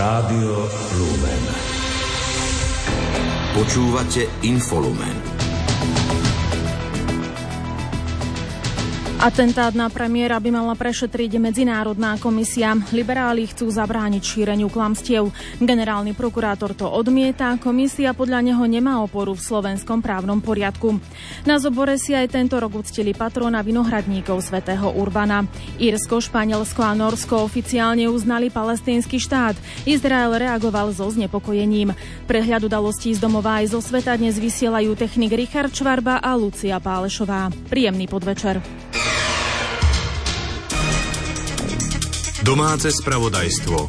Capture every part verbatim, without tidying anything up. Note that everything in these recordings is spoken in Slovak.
Rádio Lumen. Počúvate Infolumen. Atentát na premiéra by mala prešetriť medzinárodná komisia. Liberáli chcú zabrániť šíreniu klamstiev. Generálny prokurátor to odmieta, komisia podľa neho nemá oporu v slovenskom právnom poriadku. Na zobore si aj tento rok uctili patróna vinohradníkov svätého Urbana. Írsko, Španielsko a Nórsko oficiálne uznali palestínsky štát. Izrael reagoval so znepokojením. Prehľad udalostí z domova aj zo sveta dnes vysielajú technik Richard Čvarba a Lucia Pálešová. Príjemný podvečer. Domáce spravodajstvo.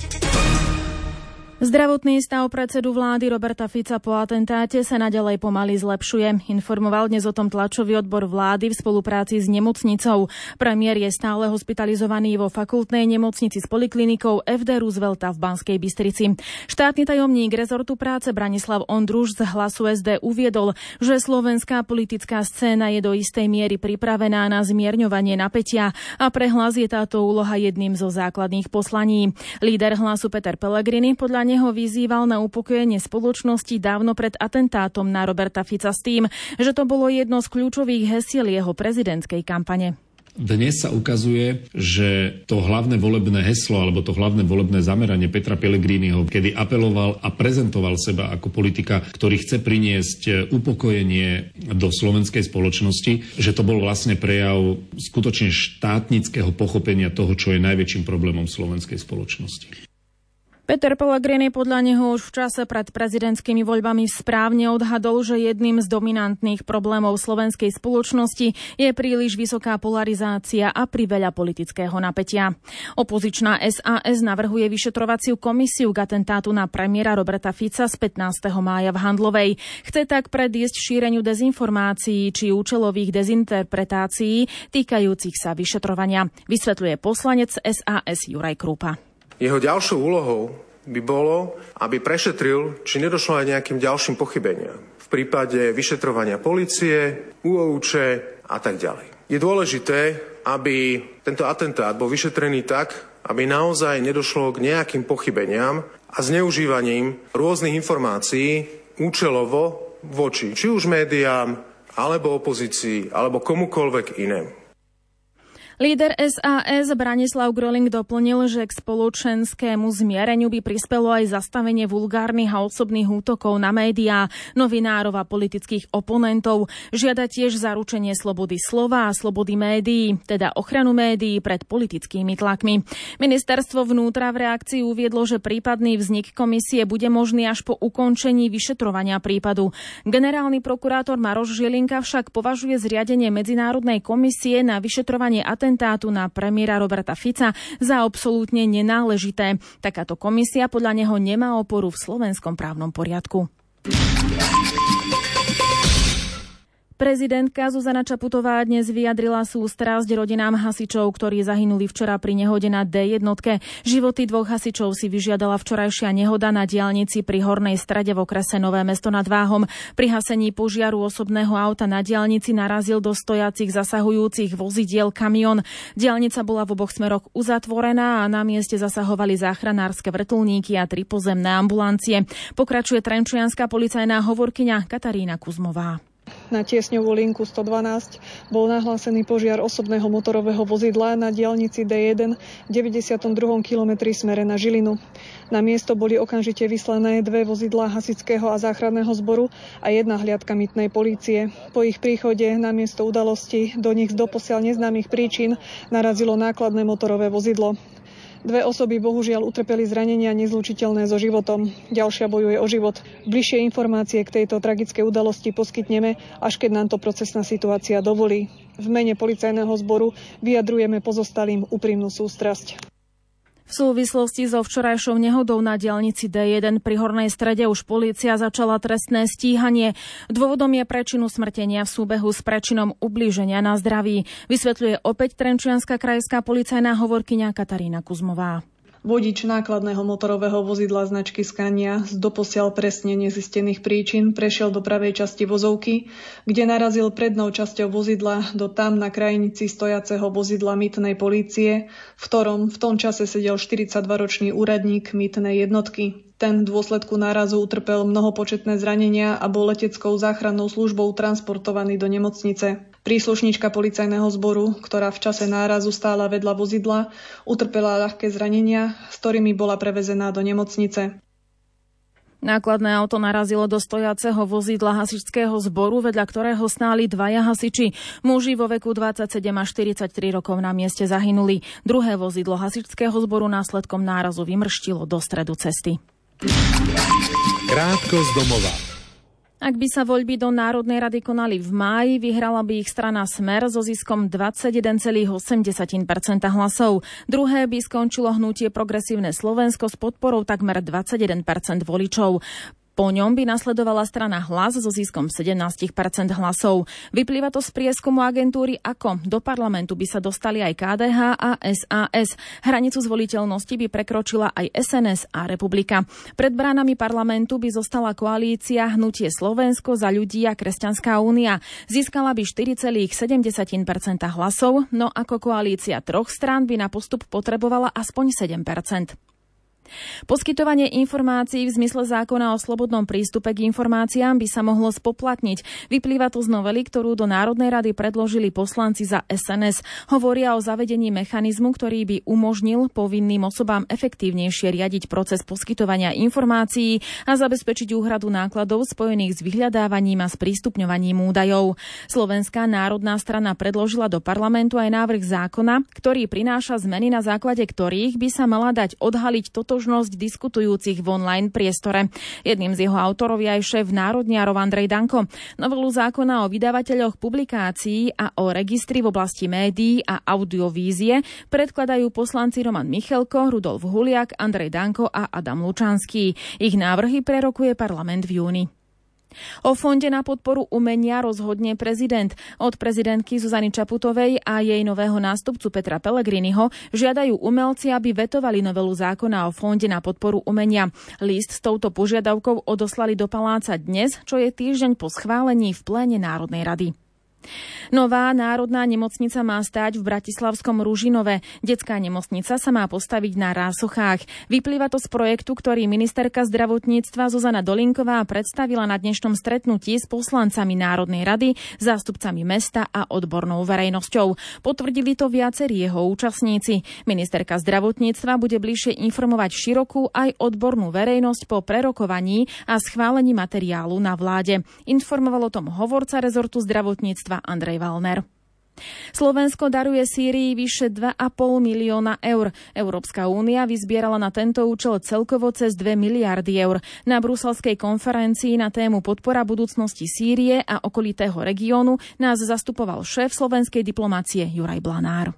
Zdravotný stav predsedu vlády Roberta Fica po atentáte sa naďalej pomaly zlepšuje. Informoval dnes o tom tlačový odbor vlády v spolupráci s nemocnicou. Premiér je stále hospitalizovaný vo fakultnej nemocnici s poliklinikou ef dé Roosevelta v Banskej Bystrici. Štátny tajomník rezortu práce Branislav Ondruš z Hlasu es dé uviedol, že slovenská politická scéna je do istej miery pripravená na zmierňovanie napätia a pre Hlas je táto úloha jedným zo základných poslaní. Líder Hlasu Peter Pellegrini podľa neho vyzýval na upokojenie spoločnosti dávno pred atentátom na Roberta Fica s tým, že to bolo jedno z kľúčových hesiel jeho prezidentskej kampane. Dnes sa ukazuje, že to hlavné volebné heslo alebo to hlavné volebné zameranie Petra Pellegriniho, kedy apeloval a prezentoval seba ako politika, ktorý chce priniesť upokojenie do slovenskej spoločnosti, že to bol vlastne prejav skutočne štátnického pochopenia toho, čo je najväčším problémom slovenskej spoločnosti. Peter Pellegrini podľa neho už v čase pred prezidentskými voľbami správne odhadol, že jedným z dominantných problémov slovenskej spoločnosti je príliš vysoká polarizácia a priveľa politického napätia. Opozičná es a es navrhuje vyšetrovaciu komisiu k atentátu na premiéra Roberta Fica z pätnásteho mája v Handlovej. Chce tak predísť šíreniu dezinformácií či účelových dezinterpretácií týkajúcich sa vyšetrovania, vysvetľuje poslanec es a es Juraj Krupa. Jeho ďalšou úlohou by bolo, aby prešetril, či nedošlo aj nejakým ďalším pochybeniam v prípade vyšetrovania polície, ú ó če a tak ďalej. Je dôležité, aby tento atentát bol vyšetrený tak, aby naozaj nedošlo k nejakým pochybeniam a zneužívaním rôznych informácií účelovo voči či už médiám, alebo opozícii, alebo komukoľvek inému. Líder es a es Branislav Groling doplnil, že k spoločenskému zmiereniu by prispelo aj zastavenie vulgárnych a osobných útokov na médiá, novinárov a politických oponentov. Žiada tiež zaručenie slobody slova a slobody médií, teda ochranu médií pred politickými tlakmi. Ministerstvo vnútra v reakcii uviedlo, že prípadný vznik komisie bude možný až po ukončení vyšetrovania prípadu. Generálny prokurátor Maroš Žilinka však považuje zriadenie medzinárodnej komisie na vyšetrovanie atentátu na premiéra Roberta Fica za absolútne nenáležité. Takáto komisia podľa neho nemá oporu v slovenskom právnom poriadku. Prezidentka Zuzana Čaputová dnes vyjadrila sústrasť rodinám hasičov, ktorí zahynuli včera pri nehode na dé jednotke. Životy dvoch hasičov si vyžiadala včorajšia nehoda na diaľnici pri Hornej Strede v okrese Nové Mesto nad Váhom. Pri hasení požiaru osobného auta na diaľnici narazil do stojacich zasahujúcich vozidiel kamión. Diaľnica bola v oboch smeroch uzatvorená a na mieste zasahovali záchranárske vrtuľníky a tri pozemné ambulancie. Pokračuje trenčianska policajná hovorkyňa Katarína Kuzmová. Na tiesňovú linku sto dvanásť bol nahlásený požiar osobného motorového vozidla na diaľnici dé jeden v deväťdesiatom druhom kilometri smere na Žilinu. Na miesto boli okamžite vyslané dve vozidlá hasičského a záchranného zboru a jedna hliadka mytnej polície. Po ich príchode na miesto udalosti do nich z doposiaľ neznámych príčin narazilo nákladné motorové vozidlo. Dve osoby bohužiaľ utrpeli zranenia nezlučiteľné so životom. Ďalšia bojuje o život. Bližšie informácie k tejto tragickej udalosti poskytneme, až keď nám to procesná situácia dovolí. V mene policajného zboru vyjadrujeme pozostalým úprimnú sústrasť. V súvislosti so včorajšou nehodou na diaľnici dé jeden pri Hornej Strede už polícia začala trestné stíhanie. Dôvodom je prečinu smrtenia v súbehu s prečinom ublíženia na zdraví. Vysvetľuje opäť trenčianska krajská policajná hovorkyňa Katarína Kuzmová. Vodič nákladného motorového vozidla značky Scania z doposiaľ presne nezistených príčin prešiel do pravej časti vozovky, kde narazil prednou časťou vozidla do tam na krajnici stojaceho vozidla mýtnej polície, v ktorom v tom čase sedel štyridsaťdvaročný úradník mýtnej jednotky. Ten v dôsledku nárazu utrpel mnohopočetné zranenia a bol leteckou záchrannou službou transportovaný do nemocnice. Príslušníčka policajného zboru, ktorá v čase nárazu stála vedľa vozidla, utrpela ľahké zranenia, s ktorými bola prevezená do nemocnice. Nákladné auto narazilo do stojaceho vozidla hasičského zboru, vedľa ktorého stáli dvaja hasiči. Muži vo veku dvadsaťsedem až štyridsaťtri rokov na mieste zahynuli. Druhé vozidlo hasičského zboru následkom nárazu vymrštilo do stredu cesty. Krátko z domova. Ak by sa voľby do Národnej rady konali v máji, vyhrala by ich strana Smer so ziskom dvadsaťjeden celá osem percenta hlasov. Druhé by skončilo hnutie Progresívne Slovensko s podporou takmer dvadsaťjeden percent voličov. Po ňom by nasledovala strana Hlas so ziskom sedemnásť percent hlasov. Vyplýva to z prieskumu agentúry Ako. Do parlamentu by sa dostali aj ká dé há a es a es. Hranicu zvoliteľnosti by prekročila aj es en es a Republika. Pred bránami parlamentu by zostala koalícia Hnutie Slovensko, Za ľudí a Kresťanská únia. Získala by štyri celá sedem percenta hlasov, no ako koalícia troch strán by na postup potrebovala aspoň sedem percent. Poskytovanie informácií v zmysle zákona o slobodnom prístupe k informáciám by sa mohlo spoplatniť. Vyplýva to z novely, ktorú do Národnej rady predložili poslanci za es en es. Hovoria o zavedení mechanizmu, ktorý by umožnil povinným osobám efektívnejšie riadiť proces poskytovania informácií a zabezpečiť úhradu nákladov spojených s vyhľadávaním a sprístupňovaním údajov. Slovenská národná strana predložila do parlamentu aj návrh zákona, ktorý prináša zmeny, na základe ktorých by sa mala dať odhaliť toto diskutujúcich v online priestore. Jedným z jeho autorov je aj šéf národniarov Andrej Danko. Novelu zákona o vydavateľoch publikácií a o registri v oblasti médií a audiovízie predkladajú poslanci Roman Michelko, Rudolf Huliak, Andrej Danko a Adam Lučanský. Ich návrhy prerokuje parlament v júni. O fonde na podporu umenia rozhodne prezident. Od prezidentky Zuzany Čaputovej a jej nového nástupcu Petra Pellegriniho žiadajú umelci, aby vetovali novelu zákona o fonde na podporu umenia. List s touto požiadavkou odoslali do paláca dnes, čo je týždeň po schválení v pléne Národnej rady. Nová národná nemocnica má stáť v bratislavskom Ružinove. Detská nemocnica sa má postaviť na Rásochách. Vyplýva to z projektu, ktorý ministerka zdravotníctva Zuzana Dolinková predstavila na dnešnom stretnutí s poslancami Národnej rady, zástupcami mesta a odbornou verejnosťou. Potvrdili to viacerí jeho účastníci. Ministerka zdravotníctva bude bližšie informovať širokú aj odbornú verejnosť po prerokovaní a schválení materiálu na vláde. Informoval o tom hovorca rezortu zdravotníctva Andrej Valner. Slovensko daruje Sýrii vyše dva a pol milióna eur. Európska únia vyzbierala na tento účel celkovo cez dve miliardy eur. Na bruselskej konferencii na tému podpora budúcnosti Sýrie a okolitého regiónu nás zastupoval šéf slovenskej diplomácie Juraj Blanár.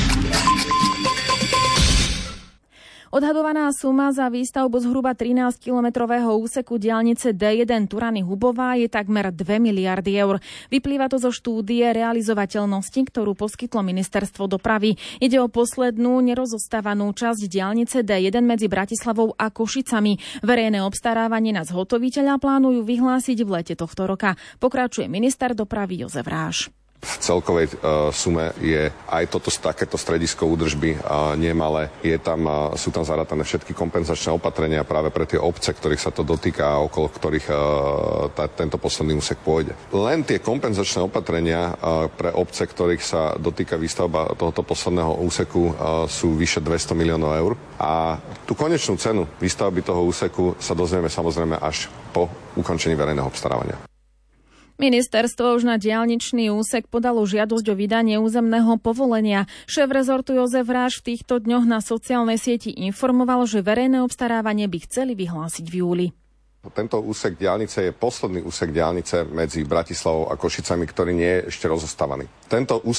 Odhadovaná suma za výstavbu zhruba trinásťkilometrového úseku diaľnice dé jeden Turany-Hubová je takmer dve miliardy eur. Vyplýva to zo štúdie realizovateľnosti, ktorú poskytlo ministerstvo dopravy. Ide o poslednú nerozostávanú časť diaľnice dé jeden medzi Bratislavou a Košicami. Verejné obstarávanie na zhotoviteľa plánujú vyhlásiť v lete tohto roka. Pokračuje minister dopravy Jozef Ráš. V celkovej uh, sume je aj toto takéto stredisko údržby uh, nemalé. Je tam, uh, sú tam zarátané všetky kompenzačné opatrenia práve pre tie obce, ktorých sa to dotýka a okolo ktorých uh, tá, tento posledný úsek pôjde. Len tie kompenzačné opatrenia uh, pre obce, ktorých sa dotýka výstavba tohoto posledného úseku, uh, sú vyše dvesto miliónov eur. A tú konečnú cenu výstavby toho úseku sa dozvieme samozrejme až po ukončení verejného obstarávania. Ministerstvo už na diaľničný úsek podalo žiadosť o vydanie územného povolenia. Šéf rezortu Jozef Ráš v týchto dňoch na sociálnej sieti informoval, že verejné obstarávanie by chceli vyhlásiť v júli. Tento úsek diaľnice je posledný úsek diaľnice medzi Bratislavou a Košicami, ktorý nie je ešte rozostávaný. Tento úsek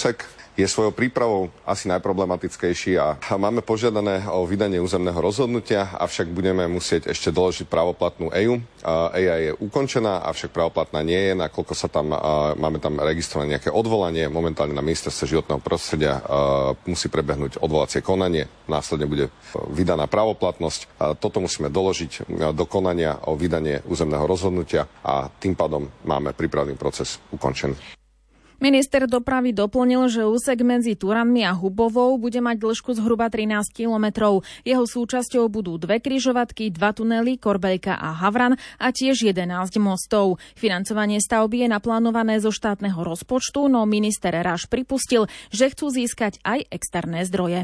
je svojou prípravou asi najproblematickejší a máme požiadané o vydanie územného rozhodnutia, avšak budeme musieť ešte doložiť právoplatnú é ú. é á je ukončená, avšak právoplatná nie je, nakoľko sa tam, máme tam registrované nejaké odvolanie. Momentálne na ministerstve životného prostredia musí prebehnúť odvolacie konanie, následne bude vydaná právoplatnosť. Toto musíme doložiť do konania o vydanie územného rozhodnutia a tým pádom máme prípravný proces ukončený. Minister dopravy doplnil, že úsek medzi Turanmi a Hubovou bude mať dĺžku zhruba trinásť kilometrov. Jeho súčasťou budú dve križovatky, dva tunely, Korbeľka a Havran a tiež jedenásť mostov. Financovanie stavby je naplánované zo štátneho rozpočtu, no minister Raš pripustil, že chcú získať aj externé zdroje.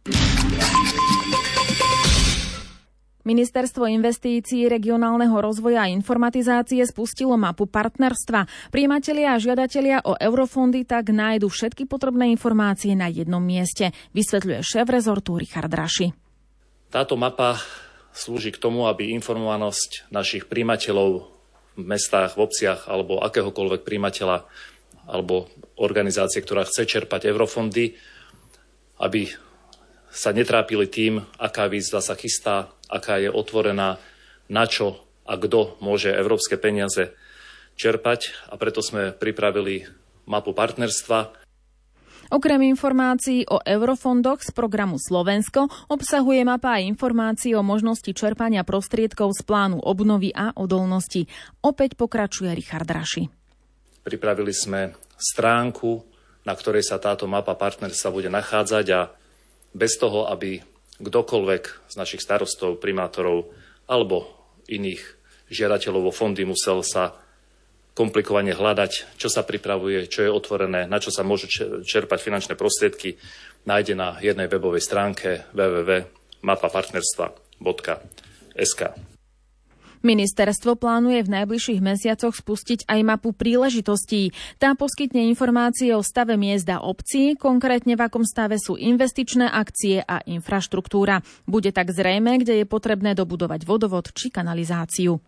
Ministerstvo investícií, regionálneho rozvoja a informatizácie spustilo mapu partnerstva. Prijímatelia a žiadatelia o eurofondy tak nájdu všetky potrebné informácie na jednom mieste, vysvetľuje šéf rezortu Richard Raši. Táto mapa slúži k tomu, aby informovanosť našich prijímateľov v mestách, v obciach alebo akéhokoľvek prijímateľa alebo organizácie, ktorá chce čerpať eurofondy, aby sa netrápili tým, aká výzva sa chystá, aká je otvorená, na čo a kto môže európske peniaze čerpať. A preto sme pripravili mapu partnerstva. Okrem informácií o eurofondoch z programu Slovensko obsahuje mapa aj informácií o možnosti čerpania prostriedkov z plánu obnovy a odolnosti. Opäť pokračuje Richard Raši. Pripravili sme stránku, na ktorej sa táto mapa partnerstva bude nachádzať a bez toho, aby kdokoľvek z našich starostov, primátorov alebo iných žiadateľov o fondy musel sa komplikovane hľadať, čo sa pripravuje, čo je otvorené, na čo sa môžu čerpať finančné prostriedky, nájde na jednej webovej stránke w w w bodka mapa partnerstva bodka es ka. Ministerstvo plánuje v najbližších mesiacoch spustiť aj mapu príležitostí. Tá poskytne informácie o stave miest a obcí, konkrétne v akom stave sú investičné akcie a infraštruktúra. Bude tak zrejmé, kde je potrebné dobudovať vodovod či kanalizáciu.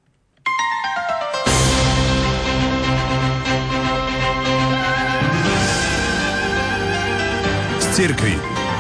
Z cirkvi.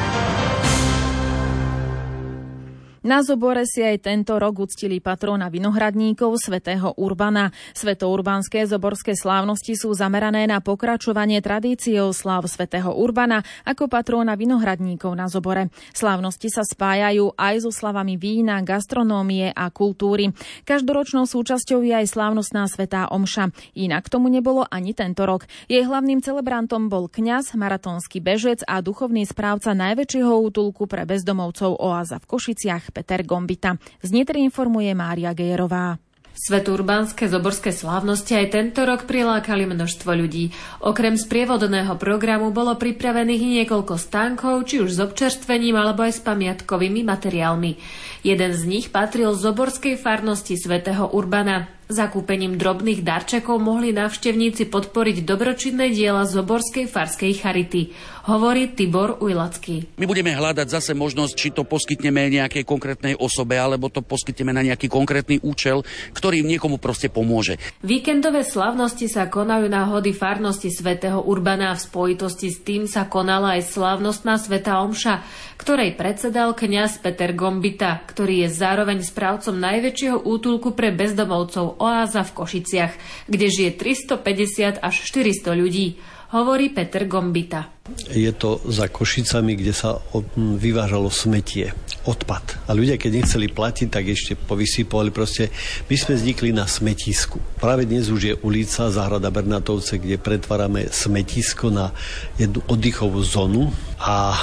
Na Zobore si aj tento rok uctili patróna vinohradníkov svätého Urbana. Svätourbánske zoborské slávnosti sú zamerané na pokračovanie tradície osláv svätého Urbana ako patróna vinohradníkov na Zobore. Slávnosti sa spájajú aj so slavami vína, gastronómie a kultúry. Každoročnou súčasťou je aj slávnostná svätá omša. Inak tomu nebolo ani tento rok. Jej hlavným celebrantom bol kňaz, maratónsky bežec a duchovný správca najväčšieho útulku pre bezdomovcov Oáza v Košiciach Peter Gombita. Z Nitry informuje Mária Gejerová. Svätourbánske zoborské slávnosti aj tento rok prilákali množstvo ľudí. Okrem sprievodného programu bolo pripravených niekoľko stánkov, či už s občerstvením alebo aj s pamiatkovými materiálmi. Jeden z nich patril zoborskej farnosti svätého Urbana. Zakúpením drobných darčekov mohli návštevníci podporiť dobročinné diela zoborskej farskej charity, hovorí Tibor Ujlacký. My budeme hľadať zase možnosť, či to poskytneme nejakej konkrétnej osobe, alebo to poskytneme na nejaký konkrétny účel, ktorý niekomu proste pomôže. Víkendové slávnosti sa konajú na hody farnosti svätého Urbana. V spojitosti s tým sa konala aj slávnostná svätá omša, ktorej predsedal kňaz Peter Gombita, ktorý je zároveň správcom najväčšieho útulku pre bezdomovcov Oáza v Košiciach, kde žije tristopäťdesiat až štyristo ľudí, hovorí Peter Gombita. Je to za Košicami, kde sa vyvážalo smetie, odpad. A ľudia, keď nechceli platiť, tak ešte povysypovali. Proste my sme vznikli na smetisku. Práve dnes už je ulica Záhrada Bernatovce, kde pretvárame smetisko na jednu oddychovú zónu a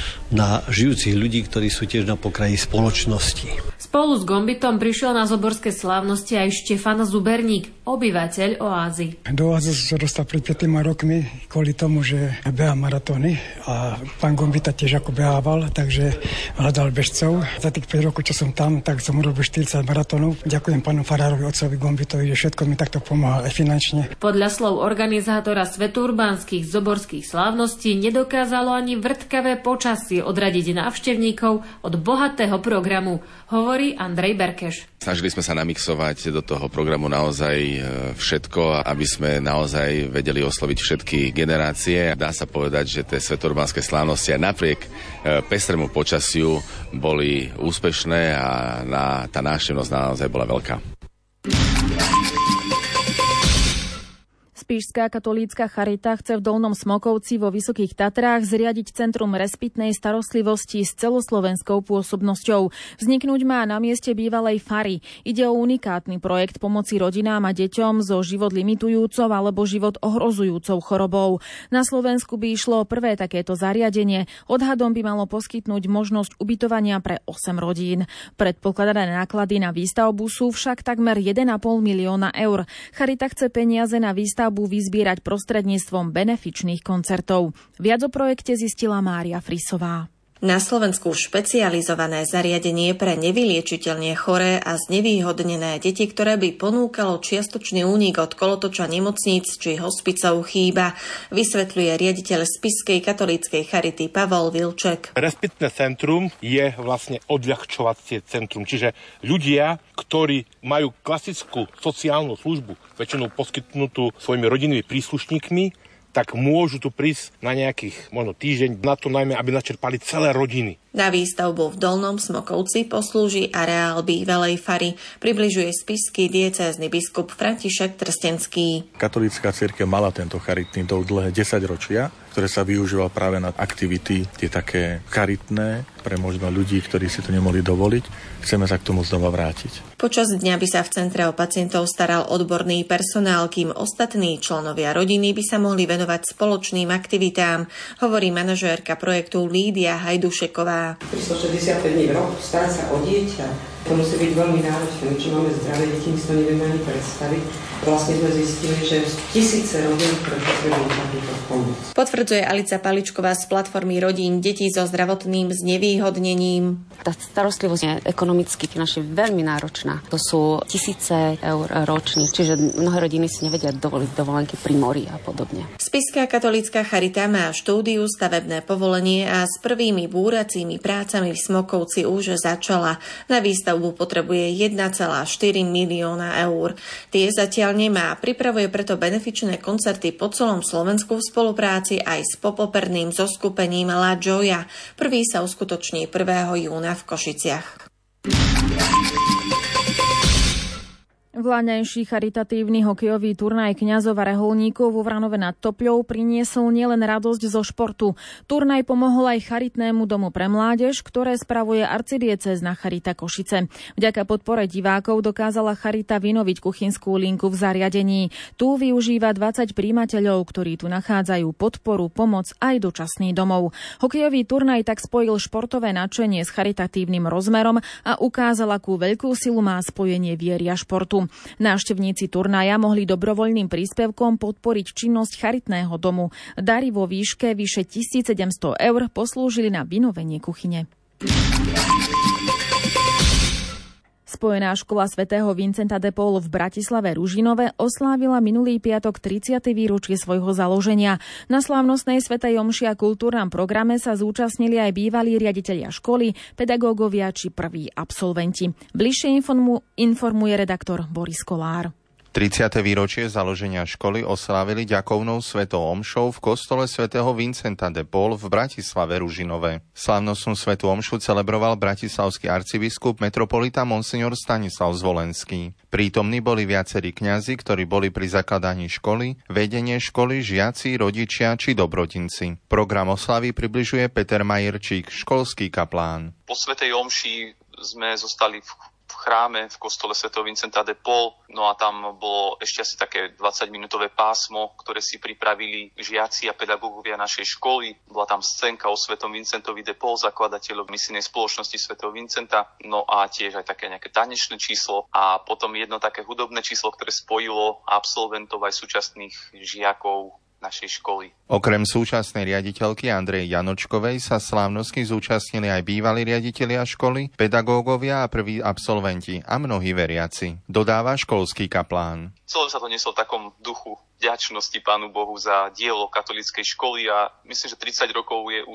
na žijúcich ľudí, ktorí sú tiež na pokraji spoločnosti. Spolu s Gombitom prišiel na zoborské slávnosti aj Štefan Zuberník, obyvateľ Oázy. Do Oázy som sa dostal pred piatimi rokmi kvôli tomu, že beha maratóny a pán Gombita tiež ako behával, takže hľadal bežcov. Za tých päť rokov, čo som tam, tak som urobil štyridsať maratónov. Ďakujem pánu farárovi, otcovi Gombitovi, že všetko mi takto pomáha aj finančne. Podľa slov organizátora svätourbánskych zoborských slávností nedokázalo ani vrtkavé počasie snaží odradiť návštevníkov od bohatého programu, hovorí Andrej Berkeš. Snažili sme sa namixovať do toho programu naozaj všetko, aby sme naozaj vedeli osloviť všetky generácie. Dá sa povedať, že tie svetorbanské slávnosti aj napriek pestrému počasiu boli úspešné a na, tá návštevnosť naozaj bola veľká. Spišská katolícka charita chce v Dolnom Smokovci vo Vysokých Tatrách zriadiť centrum respitnej starostlivosti s celoslovenskou pôsobnosťou. Vzniknúť má na mieste bývalej fary. Ide o unikátny projekt pomoci rodinám a deťom so život limitujúcou alebo život ohrozujúcou chorobou. Na Slovensku by išlo prvé takéto zariadenie. Odhadom by malo poskytnúť možnosť ubytovania pre osem rodín. Predpokladané náklady na výstavbu sú však takmer jeden a pol milióna eur. Charita chce peniaze na výstavbu vyzbierať prostredníctvom benefičných koncertov. Viac o projekte zistila Mária Frisová. Na Slovensku špecializované zariadenie pre nevyliečiteľne choré a znevýhodnené deti, ktoré by ponúkalo čiastočný únik od kolotoča nemocníc či hospicov, chýba, vysvetľuje riaditeľ Spišskej katolíckej charity Pavol Vilček. Respitné centrum je vlastne odľahčovacie centrum, čiže ľudia, ktorí majú klasickú sociálnu službu, väčšinou poskytnutú svojimi rodinnými príslušníkmi, tak môžu tu prísť na nejakých možno týždeň, na to najmä, aby načerpali celé rodiny. Na výstavbu v Dolnom Smokovci poslúži areál bývalej fary, približuje spišský diecézny biskup František Trstenský. Katolícka cirkev mala tento charitný dom dlhé desaťročia, ktoré sa využíval práve na aktivity, tie také charitné, pre možno ľudí, ktorí si to nemohli dovoliť. Chceme sa k tomu znova vrátiť. Počas dňa by sa v centre o pacientov staral odborný personál, kým ostatní členovia rodiny by sa mohli venovať spoločným aktivitám, hovorí manažérka projektu Lídia Hajdušeková. tristošesťdesiatpäť dní v roku starať sa o dieťa, to musí byť veľmi náročné. Či máme zdravé deti, my si to nevieme ani predstaviť. Vlastne sme zistili, že tisíce rodín, ktoré potrebujú takúto pomoc. Potvrdzuje Alica Paličková z platformy rodín detí so zdravotným znevýhodnením. Tá starostlivosť je ekonomicky finančne veľmi náročná. To sú tisíce eur ročne, čiže mnohé rodiny si nevedia dovoliť dovolenky pri mori a podobne. Spišská katolícka charita má štúdiu, stavebné povolenie a s prvými búracími prácami v Smokovci už začala. Na výstavbu potrebuje jeden celá štyri milióna eur. Tie zatiaľ nemá. Pripravuje preto benefičné koncerty po celom Slovensku v spolupráci aj s popoperným zoskupením La Gioia. Prvý sa uskutoční prvého júna v Košiciach. Vláňajší charitatívny hokejový turnaj kňazov a reholníkov vo Vranove nad Topľou priniesol nielen radosť zo športu. Turnaj pomohol aj charitnému domu pre mládež, ktoré spravuje arcidiecézna Charita Košice. Vďaka podpore divákov dokázala charita vynoviť kuchynskú linku v zariadení. Tu využíva dvadsať prijímateľov, ktorí tu nachádzajú podporu, pomoc aj dočasný domov. Hokejový turnaj tak spojil športové nadšenie s charitatívnym rozmerom a ukázal, akú veľkú silu má spojenie viery a športu. Návštevníci turnaja mohli dobrovoľným príspevkom podporiť činnosť charitného domu. Dary vo výške vyše tisícsedemsto eur poslúžili na vynovenie kuchyne. Spojená škola svätého Vincenta de Paul v Bratislave Ružinove oslávila minulý piatok tridsiate výročie svojho založenia. Na slávnostnej svätej omši a kultúrnom programe sa zúčastnili aj bývalí riaditelia školy, pedagógovia či prví absolventi. Bližšie informu, informuje redaktor Boris Kolár. tridsiate výročie založenia školy oslávili ďakovnou svätou omšou v kostole svätého Vincenta de Paul v Bratislave Ružinove. Slávnostnú svätú omšu celebroval bratislavský arcibiskup metropolita monsignor Stanislav Zvolenský. Prítomní boli viacerí kňazi, ktorí boli pri zakladaní školy, vedenie školy, žiaci, rodičia či dobrodinci. Program oslavy približuje Peter Majerčík, školský kaplán. Po svätej omši sme zostali v v chráme v kostole svätého Vincenta de Paul, no a tam bolo ešte asi také dvadsaťminútové pásmo, ktoré si pripravili žiaci a pedagógovia našej školy. Bola tam scénka o svätom Vincentovi de Paul, zakladateľov misijnej spoločnosti svätého Vincenta, no a tiež aj také nejaké tanečné číslo a potom jedno také hudobné číslo, ktoré spojilo absolventov aj súčasných žiakov našej školy. Okrem súčasnej riaditeľky Andrej Janočkovej sa slávnostky zúčastnili aj bývalí riaditelia školy, pedagógovia a prví absolventi a mnohí veriaci. Dodáva školský kaplán. Celé sa to neslo v takom duchu vďačnosti Pánu Bohu za dielo katolíckej školy a myslím, že tridsať rokov je už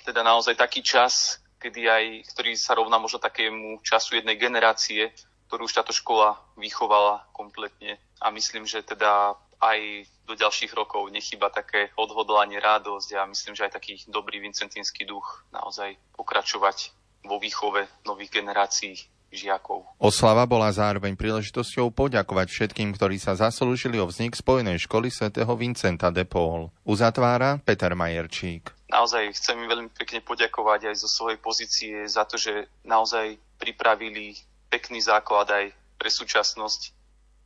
teda naozaj taký čas, kedy aj, ktorý sa rovná možno takému času jednej generácie, ktorú už táto škola vychovala kompletne. A myslím, že teda aj do ďalších rokov nechýba také odhodlanie, radosť a myslím, že aj taký dobrý vincentínsky duch naozaj pokračovať vo výchove nových generácií žiakov. Oslava bola zároveň príležitosťou poďakovať všetkým, ktorí sa zaslúžili o vznik Spojenej školy svätého Vincenta de Paul. Uzatvára Peter Majerčík. Naozaj chcem im veľmi pekne poďakovať aj zo svojej pozície za to, že naozaj pripravili pekný základ aj pre súčasnosť.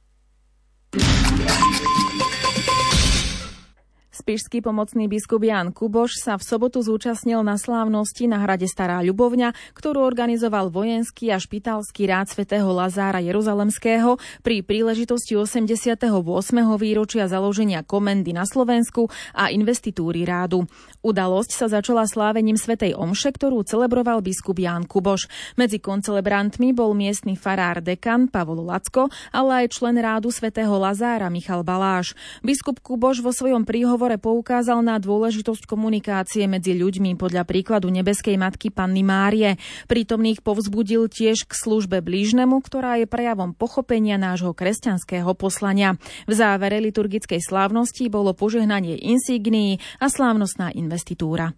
Spišský pomocný biskup Ján Kuboš sa v sobotu zúčastnil na slávnosti na hrade Stará Ľubovňa, ktorú organizoval vojenský a špitalský rád svätého Lazára Jeruzalemského pri príležitosti osemdesiateho ôsmeho výročia založenia komendy na Slovensku a investitúry rádu. Udalosť sa začala slávením svätej omše, ktorú celebroval biskup Ján Kuboš. Medzi koncelebrantmi bol miestny farár dekan Pavol Lacko, ale aj člen rádu svätého Lazára Michal Baláš. Biskup Kuboš vo svojom príhovore poukázal na dôležitosť komunikácie medzi ľuďmi podľa príkladu nebeskej matky Panny Márie. Prítomných povzbudil tiež k službe blížnemu, ktorá je prejavom pochopenia nášho kresťanského poslania. V závere liturgickej slávnosti bolo požehnanie insignií a slávnostná investitúra.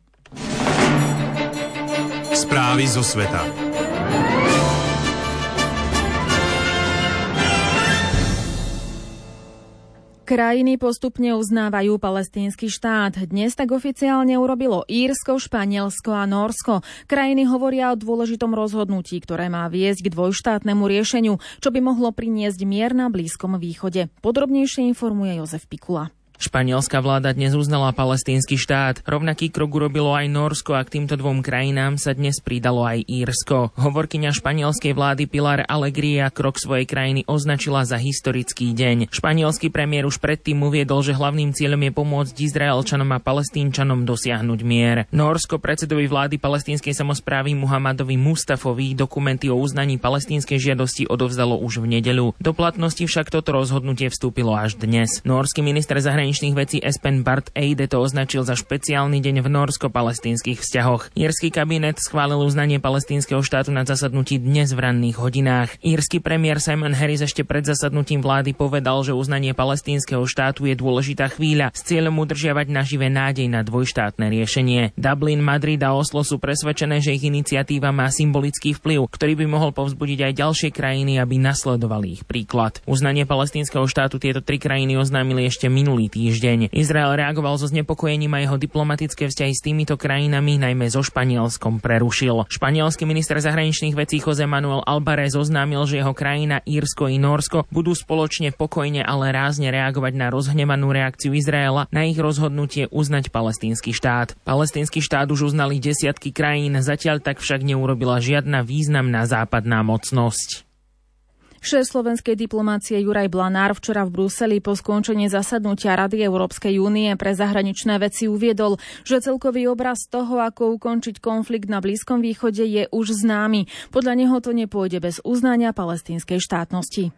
Správy zo sveta. Krajiny postupne uznávajú palestínsky štát. Dnes tak oficiálne urobilo Írsko, Španielsko a Nórsko. Krajiny hovoria o dôležitom rozhodnutí, ktoré má viesť k dvojštátnemu riešeniu, čo by mohlo priniesť mier na Blízkom východe. Podrobnejšie informuje Jozef Pikula. Španielská vláda dnes uznala palestínsky štát. Rovnaký krok urobilo aj Nórsko a k týmto dvom krajinám sa dnes pridalo aj Írsko. Hovorkyňa španielskej vlády Pilar Alegría krok svojej krajiny označila za historický deň. Španielský premiér už predtým uviedol, že hlavným cieľom je pomôcť Izraelčanom a Palestínčanom dosiahnuť mier. Nórsko predsedovi vlády palestínskej samosprávy Muhammadovi Mustafovi dokumenty o uznaní palestínskej žiadosti odovzdalo už v nedeľu. Do platnosti však toto rozhodnutie vstúpilo až dnes. Nórsky minister zahraničných vecí Espen Barth Eide to označil za špeciálny deň v nórsko-palestínskych vzťahoch. Írsky kabinet schválil uznanie palestínskeho štátu na zasadnutí dnes v ranných hodinách. Írsky premiér Simon Harris ešte pred zasadnutím vlády povedal, že uznanie palestínskeho štátu je dôležitá chvíľa s cieľom udržiavať nažive nádej na dvojštátne riešenie. Dublin, Madrid a Oslo sú presvedčené, že ich iniciatíva má symbolický vplyv, ktorý by mohol povzbudiť aj ďalšie krajiny, aby nasledovali ich príklad. Uznanie palestínskeho štátu tieto tri krajiny oznámili ešte minulý týždeň. Izrael reagoval so znepokojením a jeho diplomatické vzťahy s týmito krajinami, najmä so Španielskom, prerušil. Španielský minister zahraničných vecí José Manuel Alvarez oznámil, že jeho krajina Írsko i Nórsko budú spoločne pokojne, ale rázne reagovať na rozhnevanú reakciu Izraela na ich rozhodnutie uznať palestínsky štát. Palestínsky štát už uznali desiatky krajín, zatiaľ tak však neurobila žiadna významná západná mocnosť. Šéf slovenskej diplomácie Juraj Blanár včera v Bruseli po skončení zasadnutia Rady Európskej únie pre zahraničné veci uviedol, že celkový obraz toho, ako ukončiť konflikt na Blízkom východe, je už známy. Podľa neho to nepôjde bez uznania palestínskej štátnosti.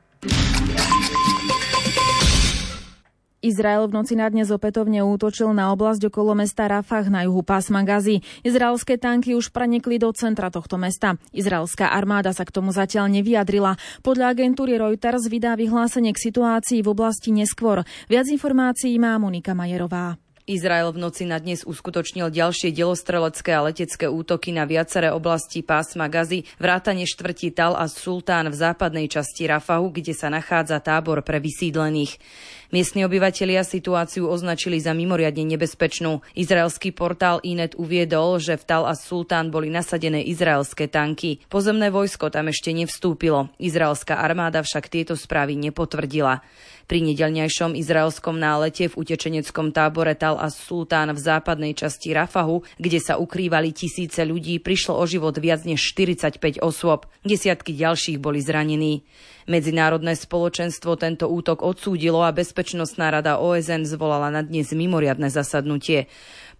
Izrael v noci na dnes opätovne útočil na oblasť okolo mesta Rafah na juhu pásma Gazy. Izraelské tanky už prenikli do centra tohto mesta. Izraelská armáda sa k tomu zatiaľ nevyjadrila. Podľa agentúry Reuters vydá vyhlásenie k situácii v oblasti neskôr. Viac informácií má Monika Majerová. Izrael v noci na dnes uskutočnil ďalšie delostrelecké a letecké útoky na viaceré oblasti pásma Gazy, vrátane štvrtí Tal as-Sultán v západnej časti Rafahu, kde sa nachádza tábor pre vysídlených. Miestni obyvatelia situáciu označili za mimoriadne nebezpečnú. Izraelský portál Inet uviedol, že v Tal as-Sultán boli nasadené izraelské tanky. Pozemné vojsko tam ešte nevstúpilo. Izraelská armáda však tieto správy nepotvrdila. Pri nedeľňajšom izraelskom nálete v utečeneckom tábore Tal as-Sultán v západnej časti Rafahu, kde sa ukrývali tisíce ľudí, prišlo o život viac než štyridsaťpäť osôb. Desiatky ďalších boli zranení. Medzinárodné spoločenstvo tento útok odsúdilo a Bezpečnostná rada ó es en zvolala na dnes mimoriadne zasadnutie.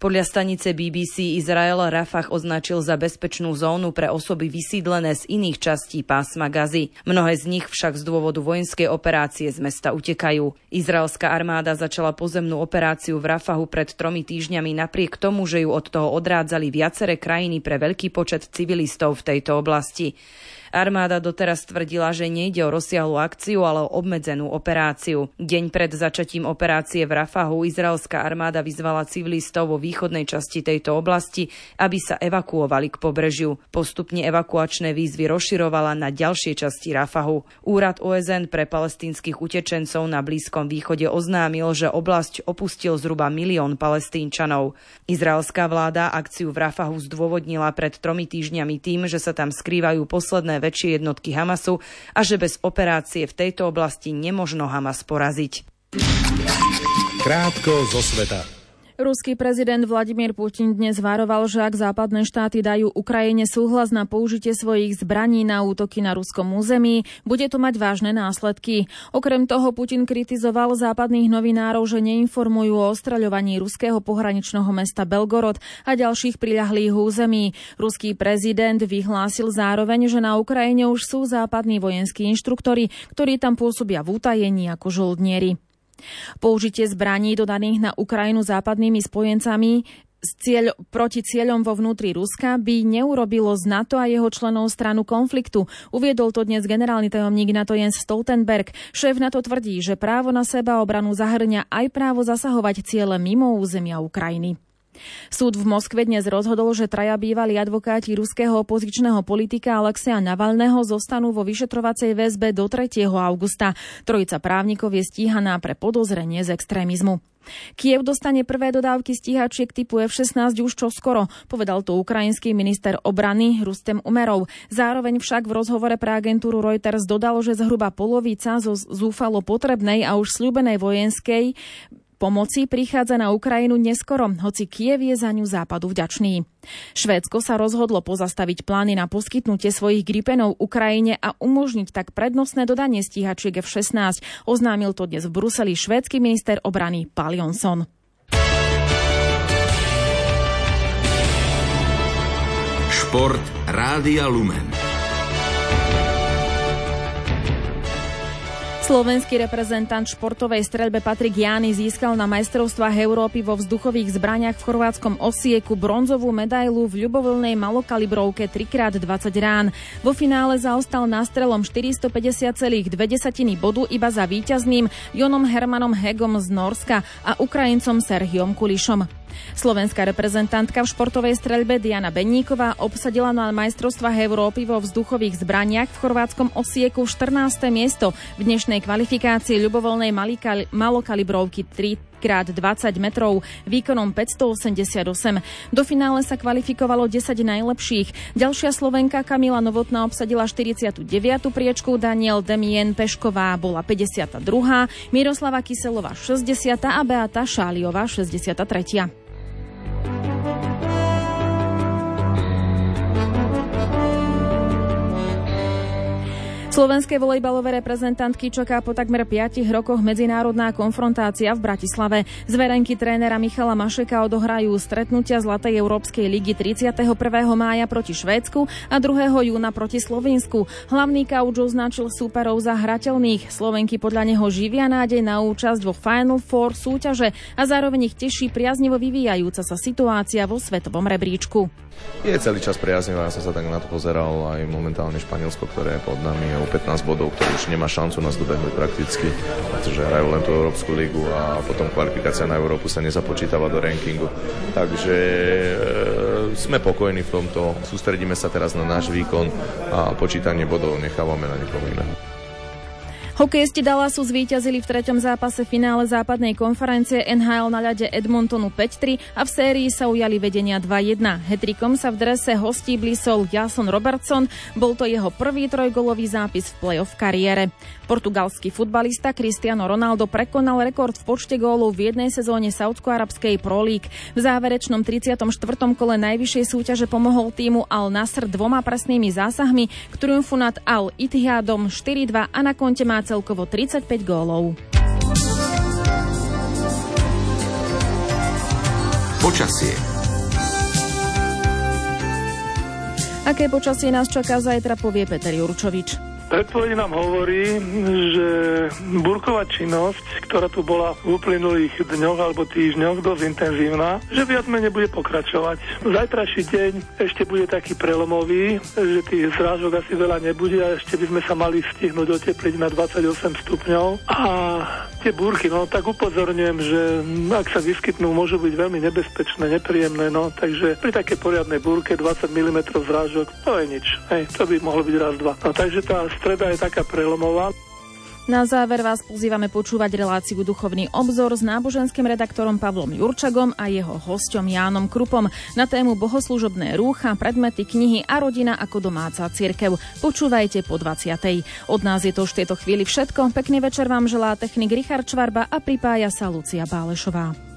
Podľa stanice bé bé cé Izrael Rafah označil za bezpečnú zónu pre osoby vysídlené z iných častí pásma Gazy. Mnohé z nich však z dôvodu vojenskej operácie z mesta utekajú. Izraelská armáda začala pozemnú operáciu v Rafahu pred tromi týždňami napriek tomu, že ju od toho odrádzali viaceré krajiny pre veľký počet civilistov v tejto oblasti. Armáda doteraz tvrdila, že nejde o rozsiahlu akciu, ale o obmedzenú operáciu. Deň pred začatím operácie v Rafahu izraelská armáda vyzvala civilistov vo východnej časti tejto oblasti, aby sa evakuovali k pobrežiu. Postupne evakuačné výzvy rozširovala na ďalšie časti Rafahu. Úrad ó es en pre palestínskych utečencov na Blízkom východe oznámil, že oblasť opustil zhruba milión Palestínčanov. Izraelská vláda akciu v Rafahu zdôvodnila pred tromi týždňami tým, že sa tam skrývajú posledné väčšie jednotky Hamasu a že bez operácie v tejto oblasti nemožno Hamas poraziť. Krátko zo sveta. Ruský prezident Vladimír Putin dnes varoval, že ak západné štáty dajú Ukrajine súhlas na použitie svojich zbraní na útoky na ruskom území, bude to mať vážne následky. Okrem toho Putin kritizoval západných novinárov, že neinformujú o ostreľovaní ruského pohraničného mesta Belgorod a ďalších priľahlých území. Ruský prezident vyhlásil zároveň, že na Ukrajine už sú západní vojenskí inštruktori, ktorí tam pôsobia v utajení ako žoldnieri. Použitie zbraní dodaných na Ukrajinu západnými spojencami s cieľ, proti cieľom vo vnútri Ruska by neurobilo z NATO a jeho členov stranu konfliktu. Uviedol to dnes generálny tajomník NATO Jens Stoltenberg. Šéf NATO tvrdí, že právo na sebaobranu zahŕňa aj právo zasahovať ciele mimo územia Ukrajiny. Súd v Moskve dnes rozhodol, že traja bývalí advokáti ruského opozičného politika Alexeja Navalného zostanú vo vyšetrovacej väzbe do tretieho augusta. Trojica právnikov je stíhaná pre podozrenie z extrémizmu. Kyjev dostane prvé dodávky stíhačiek typu ef šestnásť už čoskoro, povedal to ukrajinský minister obrany Rustem Umerov. Zároveň však v rozhovore pre agentúru Reuters dodal, že zhruba polovica zo zúfalo potrebnej a už sľúbenej vojenskej pomoci prichádza na Ukrajinu neskoro, hoci Kyjev je za ňu západu vďačný. Švédsko sa rozhodlo pozastaviť plány na poskytnutie svojich Gripenov Ukrajine a umožniť tak prednostné dodanie stíhačiek ef šestnásť. Oznámil to dnes v Bruseli švédsky minister obrany Pál Jonsson. Šport Rádia Lumen. Slovenský reprezentant športovej streľbe Patrik Jány získal na majstrovstvách Európy vo vzduchových zbraniach v chorvátskom Osieku bronzovú medailu v ľubovoľnej malokalibrovke tri krát dvadsať rán. Vo finále zaostal nástrelom štyristopäťdesiat celá dva bodu iba za víťazným Jonom Hermanom Hegom z Nórska a Ukrajincom Serhiom Kulišom. Slovenská reprezentantka v športovej streľbe Diana Beníková obsadila na majstrovstvách Európy vo vzduchových zbraniach v chorvátskom Osieku štrnáste miesto v dnešnej kvalifikácii ľubovoľnej malokalibrovky tri krát dvadsať metrov výkonom päťstoosemdesiatosem. Do finále sa kvalifikovalo desať najlepších. Ďalšia Slovenka Kamila Novotná obsadila štyridsiatu deviatu priečku, Daniel Demien Pešková bola päťdesiata druhá, Miroslava Kyselová šesťdesiata a Beata Šáliová šesťdesiata tretia. Slovenské volejbalové reprezentantky čaká po takmer piatich rokoch medzinárodná konfrontácia v Bratislave. Zverenky trénera Michala Mašeka odohrajú stretnutia Zlatej Európskej ligy tridsiateho prvého mája proti Švédsku a druhého júna proti Slovinsku. Hlavný kauč označil súperov za hrateľných. Slovenky podľa neho živia nádej na účasť vo Final Four súťaže a zároveň ich teší priaznivo vyvíjajúca sa situácia vo svetovom rebríčku. Je celý čas priaznivá, ja som sa tak na to pozeral, aj momentálne Španielsko, ktoré je pod nami, je o pätnásť bodov, ktoré už nemá šancu nás dobehnúť prakticky, pretože hrajú len tú Európsku ligu a potom kvalifikácia na Európu sa nezapočítava do rankingu. Takže e, sme pokojní v tomto, sústredíme sa teraz na náš výkon a počítanie bodov nechávame na niekoho iného. Hokejisti Dallasu zvíťazili v treťom zápase finále západnej konferencie en há el na ľade Edmontonu päť tri a v sérii sa ujali vedenia dva jedna. Hetrikom sa v drese hostí blísol Jason Robertson, bol to jeho prvý trojgolový zápis v play-off kariére. Portugalský futbalista Cristiano Ronaldo prekonal rekord v počte gólov v jednej sezóne saúdsko-arabskej Pro League. V záverečnom tridsiatom štvrtom kole najvyššej súťaže pomohol týmu Al Nassr dvoma presnými zásahmi k triumfu nad Al Ittihadom štyri dva a na konte má celkovo tridsaťpäť gólov. Počasie. Aké počasie nás čaká zajtra, povie Peter Jurčovič. Predpoveď nám hovorí, že búrková činnosť, ktorá tu bola v uplynulých dňoch alebo týždňoch dosť intenzívna, že viac menej bude pokračovať. Zajtrajší deň ešte bude taký prelomový, že tých zrážok asi veľa nebude a ešte by sme sa mali stihnúť otepliť na dvadsaťosem stupňov. A tie búrky, no tak upozorňujem, že ak sa vyskytnú, môžu byť veľmi nebezpečné, nepríjemné, no takže pri takej poriadnej búrke dvadsať milimetrov zrážok, to je nič. Hej, to by mohlo byť raz, dva. No takže tá streda je taká prelomová. Na záver vás pozývame počúvať reláciu Duchovný obzor s náboženským redaktorom Pavlom Jurčagom a jeho hosťom Jánom Krupom na tému bohoslužobné rúcha, predmety, knihy a rodina ako domáca cirkev. Počúvajte po dvadsiatej. Od nás je to už v tejto chvíli všetko. Pekný večer vám želá technik Richard Čvarba a pripája sa Lucia Bálešová.